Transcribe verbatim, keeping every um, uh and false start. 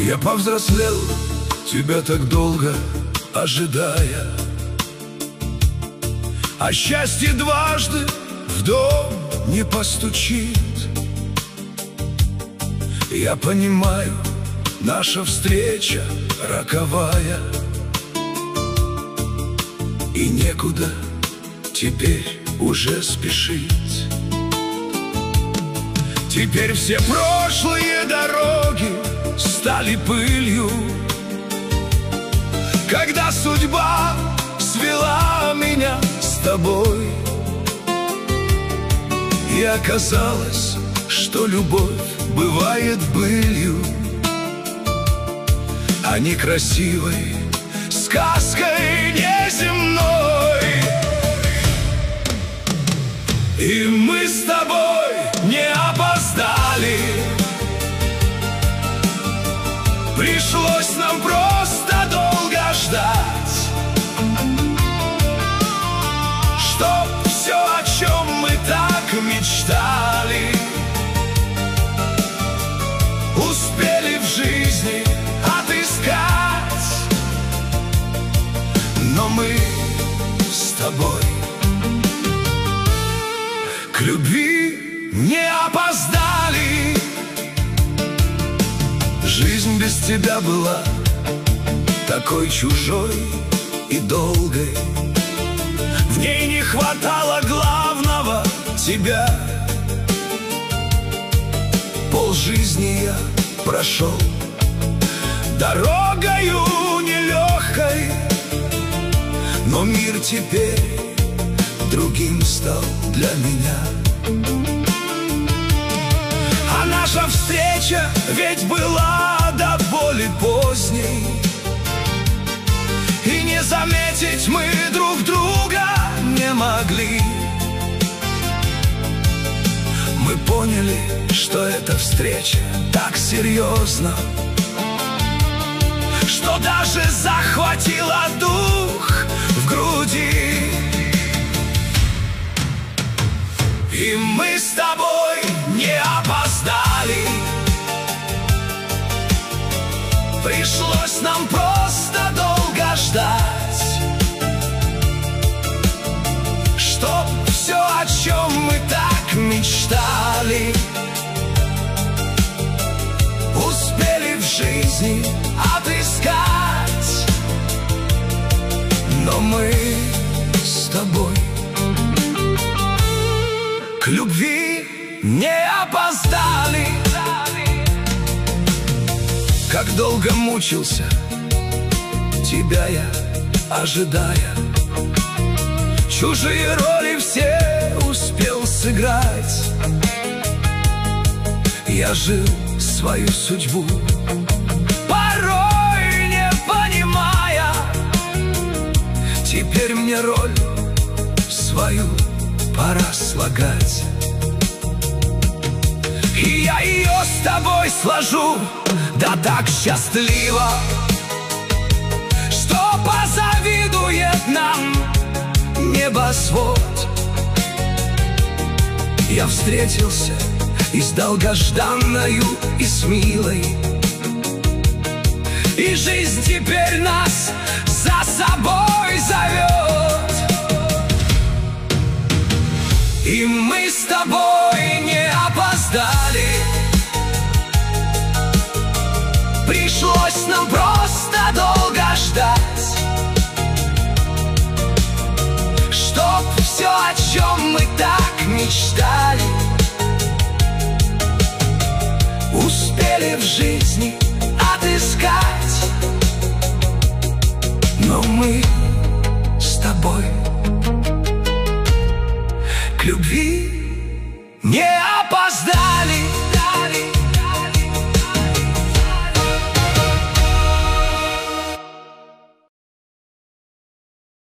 Я повзрослел, тебя так долго ожидая, а счастье дважды в дом не постучит. Я понимаю, наша встреча роковая, и некуда теперь уже спешить. Теперь все прошлые дороги стали пылью, когда судьба свела меня с тобой. И оказалось, что любовь бывает былью, а не красивой сказкой неземной. И мы с тобой не опоздали, пришлось нам просто долго ждать, чтоб все, о чем мы так мечтали, успели в жизни отыскать. Но мы с тобой к любви не опоздали. Жизнь без тебя была такой чужой и долгой, в ней не хватало главного — тебя. Полжизни я прошел дорогою нелегкой, но мир теперь другим стал для меня. А наша встреча ведь была до боли поздней, и не заметить мы друг друга не могли. Мы поняли, что эта встреча так серьезна, что даже захватила дух в груди. И мы с тобой не опоздали, пришлось нам просто долго ждать, чтоб все, о чем мы так мечтали, успели в жизни отыскать. Но мы с тобой к любви не опоздали. Как долго мучился тебя я, ожидая, чужие роли все успел сыграть. Я жил свою судьбу, порой не понимая, теперь мне роль свою пора слагать. И я ее с тобой сложу, да так счастливо, что позавидует нам небосвод. Я встретился и с долгожданною, и с милой, и жизнь теперь нас за собой зовет. И мы с тобой не опоздали, пришлось нам просто долго ждать, чтоб все, о чем мы так мечтали, успели в жизни отыскать. Но мы с тобой к любви не